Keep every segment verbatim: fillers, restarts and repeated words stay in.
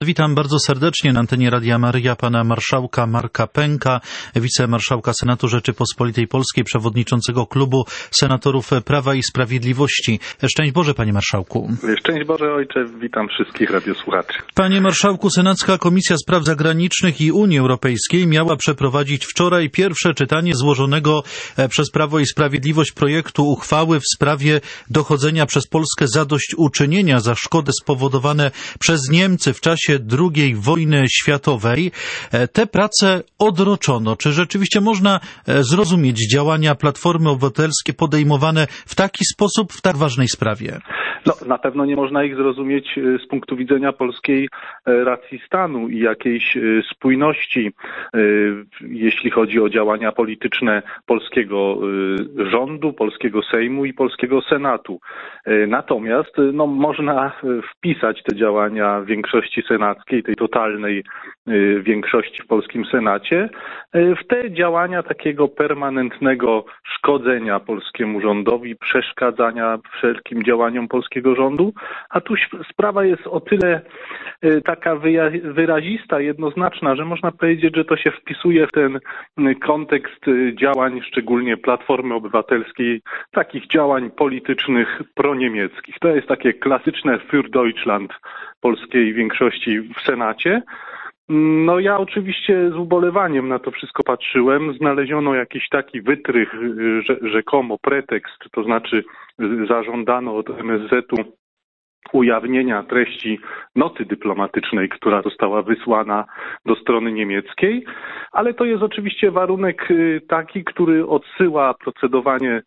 Witam bardzo serdecznie na antenie Radia Maryja pana marszałka Marka Pęka, wicemarszałka Senatu Rzeczypospolitej Polskiej, przewodniczącego klubu senatorów Prawa i Sprawiedliwości. Szczęść Boże, panie marszałku. Szczęść Boże, ojcze, witam wszystkich radiosłuchaczy. Panie marszałku, Senacka Komisja Spraw Zagranicznych i Unii Europejskiej miała przeprowadzić wczoraj pierwsze czytanie złożonego przez Prawo i Sprawiedliwość projektu uchwały w sprawie dochodzenia przez Polskę zadośćuczynienia za szkody spowodowane przez Niemcy w czasie drugiej wojny światowej. Te prace odroczono. Czy rzeczywiście można zrozumieć działania Platformy Obywatelskiej podejmowane w taki sposób w tak ważnej sprawie? No, na pewno nie można ich zrozumieć z punktu widzenia polskiej racji stanu i jakiejś spójności, jeśli chodzi o działania polityczne polskiego rządu, polskiego Sejmu i polskiego Senatu. Natomiast no, można wpisać te działania większości senackiej, tej totalnej większości w polskim Senacie, w te działania takiego permanentnego szkodzenia polskiemu rządowi, przeszkadzania wszelkim działaniom polskiego rządu, a tu sprawa jest o tyle taka wyrazista, jednoznaczna, że można powiedzieć, że to się wpisuje w ten kontekst działań, szczególnie Platformy Obywatelskiej, takich działań politycznych proniemieckich. To jest takie klasyczne Für Deutschland polskiej większości w Senacie. No ja oczywiście z ubolewaniem na to wszystko patrzyłem. Znaleziono jakiś taki wytrych, rzekomo pretekst, to znaczy zażądano od M S Z u ujawnienia treści noty dyplomatycznej, która została wysłana do strony niemieckiej, ale to jest oczywiście warunek taki, który odsyła procedowanie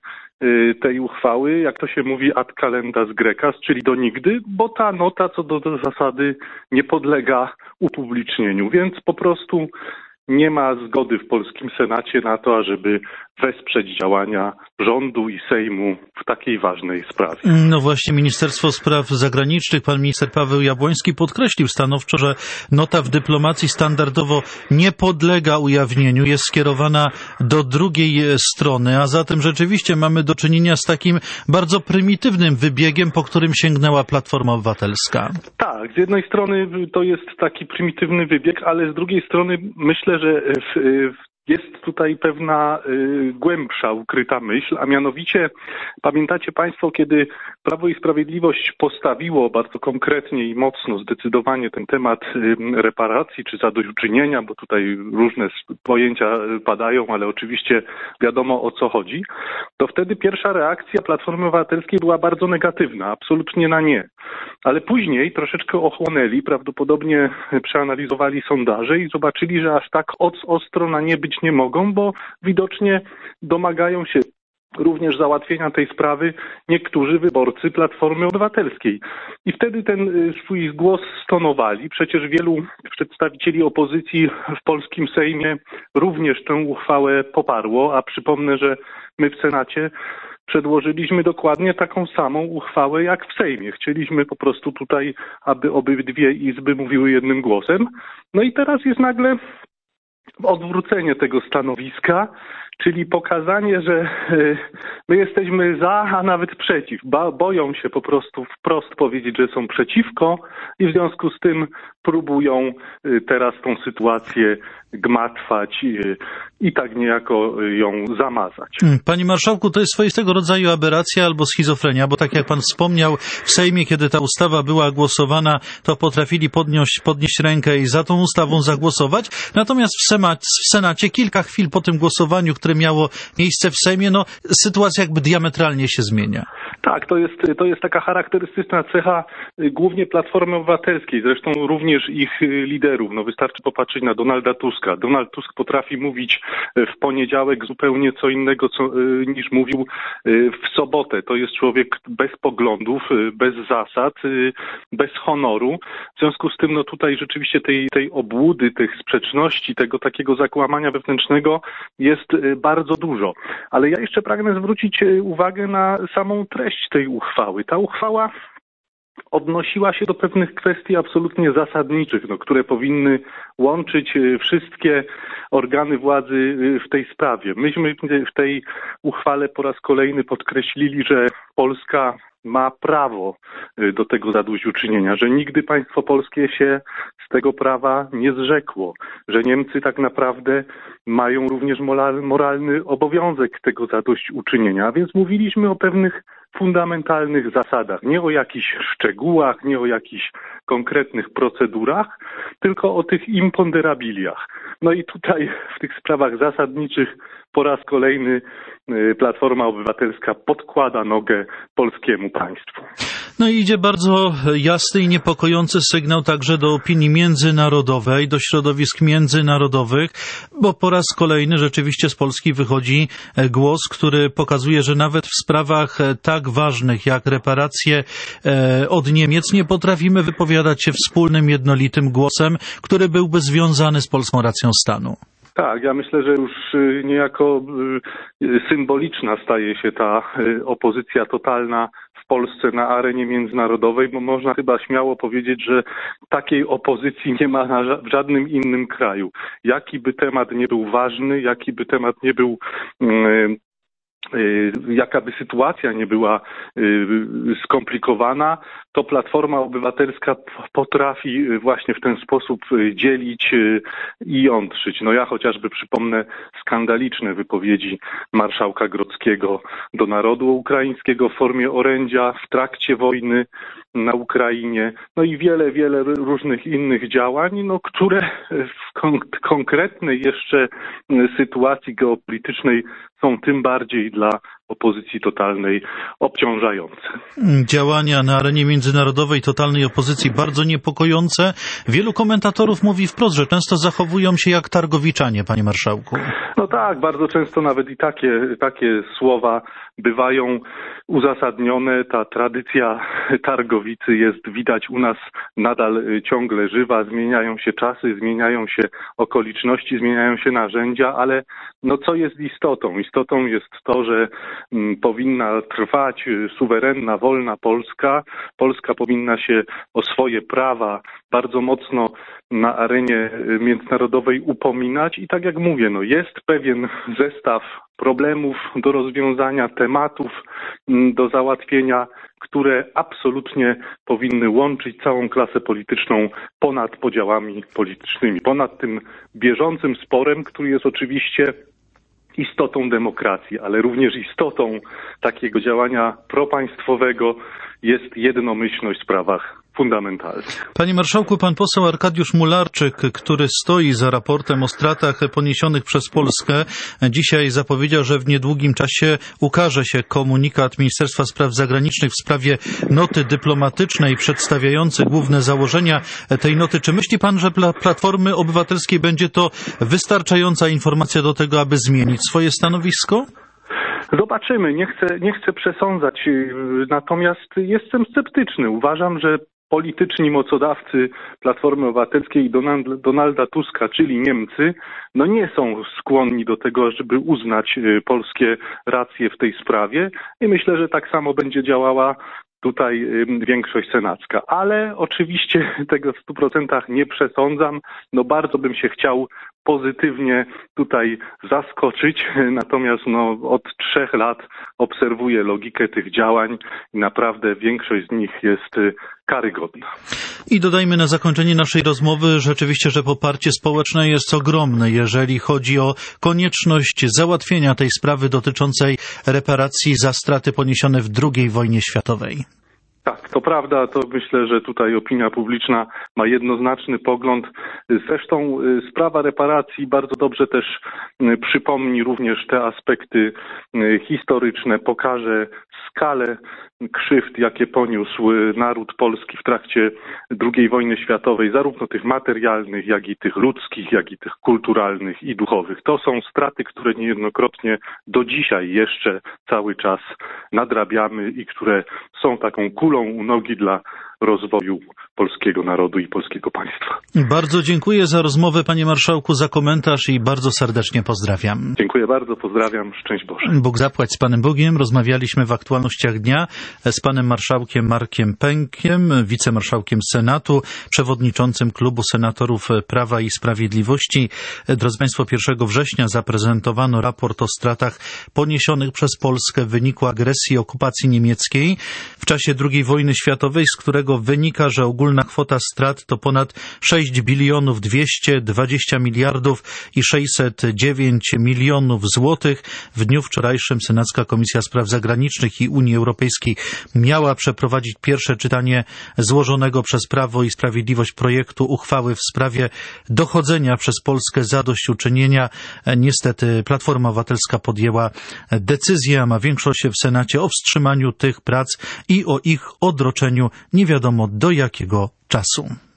tej uchwały, jak to się mówi, ad calendas grecas, czyli do nigdy, bo ta nota co do zasady nie podlega upublicznieniu, więc po prostu nie ma zgody w polskim Senacie na to, ażeby wesprzeć działania rządu i Sejmu w takiej ważnej sprawie. No właśnie, Ministerstwo Spraw Zagranicznych, pan minister Paweł Jabłoński podkreślił stanowczo, że nota w dyplomacji standardowo nie podlega ujawnieniu, jest skierowana do drugiej strony, a zatem rzeczywiście mamy do czynienia z takim bardzo prymitywnym wybiegiem, po którym sięgnęła Platforma Obywatelska. Tak, z jednej strony to jest taki prymitywny wybieg, ale z drugiej strony myślę, że w, w jest tutaj pewna y, głębsza, ukryta myśl, a mianowicie pamiętacie Państwo, kiedy Prawo i Sprawiedliwość postawiło bardzo konkretnie i mocno, zdecydowanie ten temat y, reparacji czy zadośćuczynienia, bo tutaj różne pojęcia padają, ale oczywiście wiadomo o co chodzi, to wtedy pierwsza reakcja Platformy Obywatelskiej była bardzo negatywna, absolutnie na nie. Ale później troszeczkę ochłonęli, prawdopodobnie przeanalizowali sondaże i zobaczyli, że aż tak ostro na nie być nie mogą, bo widocznie domagają się również załatwienia tej sprawy niektórzy wyborcy Platformy Obywatelskiej. I wtedy ten swój głos stonowali. Przecież wielu przedstawicieli opozycji w polskim Sejmie również tę uchwałę poparło, a przypomnę, że my w Senacie przedłożyliśmy dokładnie taką samą uchwałę jak w Sejmie. Chcieliśmy po prostu tutaj, aby obydwie izby mówiły jednym głosem. No i teraz jest nagle odwrócenie tego stanowiska, czyli pokazanie, że my jesteśmy za, a nawet przeciw. Ba- boją się po prostu wprost powiedzieć, że są przeciwko i w związku z tym próbują teraz tą sytuację gmatwać i tak niejako ją zamazać. Panie marszałku, to jest swoistego rodzaju aberracja albo schizofrenia, bo tak jak pan wspomniał, w Sejmie, kiedy ta ustawa była głosowana, to potrafili podnieść, podnieść rękę i za tą ustawą zagłosować. Natomiast w, Sema- w Senacie kilka chwil po tym głosowaniu, które miało miejsce w Sejmie, no sytuacja jakby diametralnie się zmienia. Tak, to jest, to jest taka charakterystyczna cecha głównie Platformy Obywatelskiej, zresztą również ich liderów. No wystarczy popatrzeć na Donalda Tuska. Donald Tusk potrafi mówić w poniedziałek zupełnie co innego co, niż mówił w sobotę. To jest człowiek bez poglądów, bez zasad, bez honoru. W związku z tym no tutaj rzeczywiście tej, tej obłudy, tych sprzeczności, tego takiego zakłamania wewnętrznego jest bardzo dużo. Ale ja jeszcze pragnę zwrócić uwagę na samą treść tej uchwały. Ta uchwała odnosiła się do pewnych kwestii absolutnie zasadniczych, no, które powinny łączyć wszystkie organy władzy w tej sprawie. Myśmy w tej uchwale po raz kolejny podkreślili, że Polska ma prawo do tego zadośćuczynienia, że nigdy państwo polskie się z tego prawa nie zrzekło, że Niemcy tak naprawdę mają również moralny obowiązek tego zadośćuczynienia. A więc mówiliśmy o pewnych fundamentalnych zasadach, nie o jakichś szczegółach, nie o jakichś konkretnych procedurach, tylko o tych imponderabiliach. No i tutaj w tych sprawach zasadniczych po raz kolejny Platforma Obywatelska podkłada nogę polskiemu państwu. No i idzie bardzo jasny i niepokojący sygnał także do opinii międzynarodowej, do środowisk międzynarodowych, bo po raz kolejny rzeczywiście z Polski wychodzi głos, który pokazuje, że nawet w sprawach tak ważnych jak reparacje od Niemiec nie potrafimy wypowiadać się wspólnym, jednolitym głosem, który byłby związany z polską racją stanu. Tak, ja myślę, że już niejako symboliczna staje się ta opozycja totalna w Polsce na arenie międzynarodowej, bo można chyba śmiało powiedzieć, że takiej opozycji nie ma na, w żadnym innym kraju. Jaki by temat nie był ważny, jaki by temat nie był jaka by sytuacja nie była skomplikowana, to Platforma Obywatelska potrafi właśnie w ten sposób dzielić i jątrzyć. No ja chociażby przypomnę skandaliczne wypowiedzi marszałka Grodzkiego do narodu ukraińskiego w formie orędzia w trakcie wojny na Ukrainie, no i wiele, wiele różnych innych działań, no, które w kon- konkretnej jeszcze sytuacji geopolitycznej są tym bardziej dla opozycji totalnej obciążające. Działania na arenie międzynarodowej totalnej opozycji bardzo niepokojące. Wielu komentatorów mówi wprost, że często zachowują się jak targowiczanie, panie marszałku. No tak, bardzo często nawet i takie, takie słowa bywają uzasadnione. Ta tradycja targowicy jest widać u nas nadal ciągle żywa. Zmieniają się czasy, zmieniają się okoliczności, zmieniają się narzędzia, ale no co jest istotą? Istotą jest to, że m, powinna trwać suwerenna, wolna Polska. Polska powinna się o swoje prawa bardzo mocno na arenie międzynarodowej upominać i tak jak mówię, no jest pewien zestaw problemów do rozwiązania, tematów do załatwienia, które absolutnie powinny łączyć całą klasę polityczną ponad podziałami politycznymi, ponad tym bieżącym sporem, który jest oczywiście istotą demokracji, ale również istotą takiego działania propaństwowego jest jednomyślność w sprawach fundamentalnych. Panie marszałku, pan poseł Arkadiusz Mularczyk, który stoi za raportem o stratach poniesionych przez Polskę, dzisiaj zapowiedział, że w niedługim czasie ukaże się komunikat Ministerstwa Spraw Zagranicznych w sprawie noty dyplomatycznej przedstawiający główne założenia tej noty. Czy myśli pan, że dla Platformy Obywatelskiej będzie to wystarczająca informacja do tego, aby zmienić swoje stanowisko? Zobaczymy, nie chcę, nie chcę przesądzać, natomiast jestem sceptyczny. Uważam, że polityczni mocodawcy Platformy Obywatelskiej i Donalda Tuska, czyli Niemcy, no nie są skłonni do tego, żeby uznać polskie racje w tej sprawie i myślę, że tak samo będzie działała tutaj większość senacka. Ale oczywiście tego w stu procentach nie przesądzam. No bardzo bym się chciał pozytywnie tutaj zaskoczyć, natomiast no, od trzech lat obserwuję logikę tych działań i naprawdę większość z nich jest karygodna. I dodajmy na zakończenie naszej rozmowy rzeczywiście, że poparcie społeczne jest ogromne, jeżeli chodzi o konieczność załatwienia tej sprawy dotyczącej reparacji za straty poniesione w drugiej wojnie światowej. Tak, to prawda, to myślę, że tutaj opinia publiczna ma jednoznaczny pogląd. Zresztą sprawa reparacji bardzo dobrze też przypomni również te aspekty historyczne, pokaże skalę krzywd, jakie poniósł naród polski w trakcie drugiej wojny światowej, zarówno tych materialnych, jak i tych ludzkich, jak i tych kulturalnych i duchowych. To są straty, które niejednokrotnie do dzisiaj jeszcze cały czas nadrabiamy i które są taką kulą u nogi dla rozwoju polskiego narodu i polskiego państwa. Bardzo dziękuję za rozmowę, panie marszałku, za komentarz i bardzo serdecznie pozdrawiam. Dziękuję bardzo, pozdrawiam, szczęść Boże. Bóg zapłać z Panem Bogiem. Rozmawialiśmy w aktualnościach dnia z panem marszałkiem Markiem Pękiem, wicemarszałkiem Senatu, przewodniczącym Klubu Senatorów Prawa i Sprawiedliwości. Drodzy Państwo, pierwszego września zaprezentowano raport o stratach poniesionych przez Polskę w wyniku agresji i okupacji niemieckiej w czasie drugiej wojny światowej, z którego wynika, że ogólna kwota strat to ponad sześć bilionów dwieście dwadzieścia miliardów i sześćset dziewięć milionów złotych. W dniu wczorajszym Senacka Komisja Spraw Zagranicznych i Unii Europejskiej miała przeprowadzić pierwsze czytanie złożonego przez Prawo i Sprawiedliwość projektu uchwały w sprawie dochodzenia przez Polskę zadośćuczynienia. Niestety Platforma Obywatelska podjęła decyzję, a ma większość w Senacie, o wstrzymaniu tych prac i o ich odroczeniu nie wiadomo do jakiego czasu.